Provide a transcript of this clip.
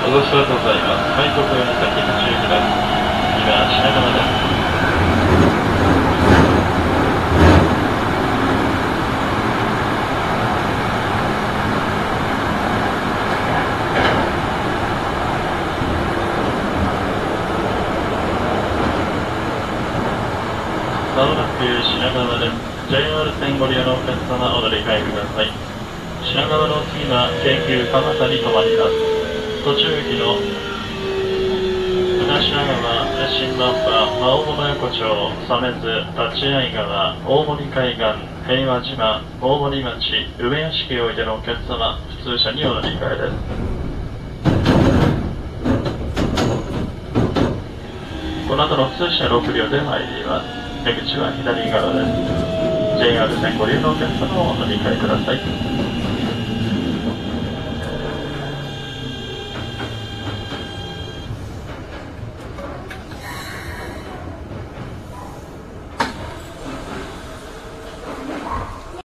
ご視聴ございます。開国より先の注意です。今、品川です。まもなく品川です。JR 線ご利用のお客様お乗り換えください。品川の次は京急蒲田に停まります。途中駅の船品川、新難波、青物横丁、鮫洲、立会川、大森海岸、平和島、大森町、梅屋敷おいでのお客様、普通車にお乗り換えです。この後の普通車6両で参ります。出口は左側です。JR 線ご利用のお客様をお乗り換えください。